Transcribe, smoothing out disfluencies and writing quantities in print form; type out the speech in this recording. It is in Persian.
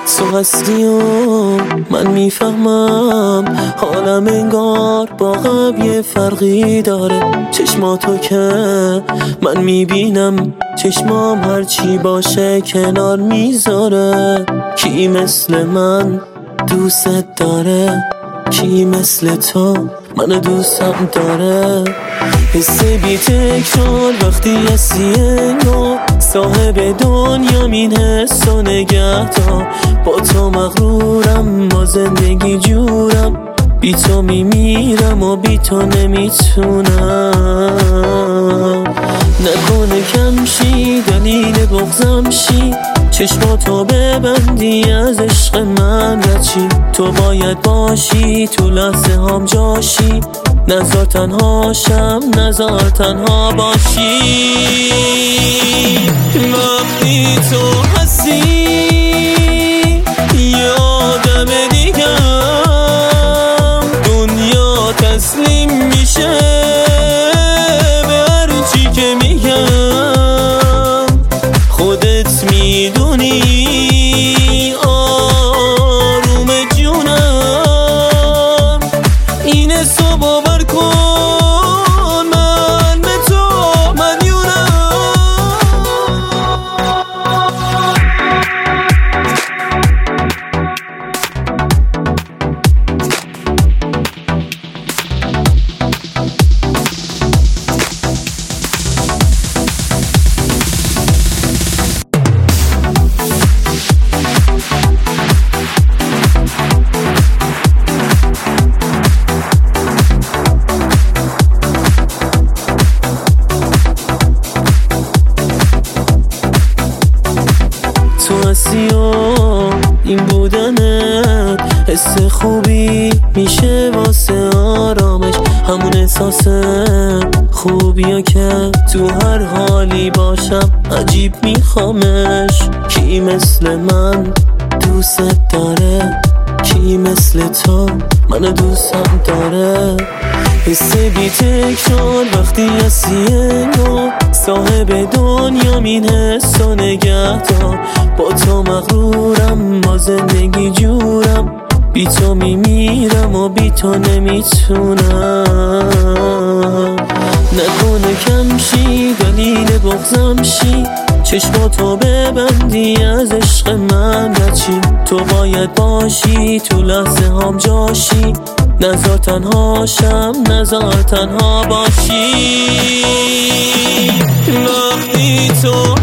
تو هستی و من میفهمم حالم انگار با قبل یه فرقی داره. چشماتو که من میبینم چشمام هرچی باشه کنار میذاره. کی مثل من دوست داره؟ کی مثل تو منو دوستم داره؟ حس بی تکرار وقتی هستی انگار صاحب دنیا این حس و نگه دار. با تو مغرورم با زندگی جورم، بی تو میمیرم و بی تو نمیتونم. نکنه کم شی دلیل بغضم شی، چشماتو ببندی از عشق من رچی. تو باید باشی تو لحظه هم جاشی، نزار تنها شم نزار تنها باشی. وقتی تو هستی یه آدم دیگم، دنیا تسلیم میشه به هرچی که میگم. خودت میدونی آروم جونم، این حسو باور کن من به تو مدیونم. تو هستی و این بودنت حس خوبی میشه واسه آرامش. همون احساس خوبیه که تو هر حالی باشم عجیب میخوامش. کی مثل من دوست داره؟ کی مثل تو منو دوستم داره؟ حس بی تکرار وقتی هستی انگار صاحب دنیا این حس و نگه دار. با تو مغرورم با زندگی جورم، بی تو میمیرم و بی تو نمیتونم. نکنه کم شی دلیل بغضم شی، چشماتو ببندی از عشق من رچی. تو باید باشی تو لحظه هم جاشی، نزار تنها شم نزار تنها باشی. وقتی تو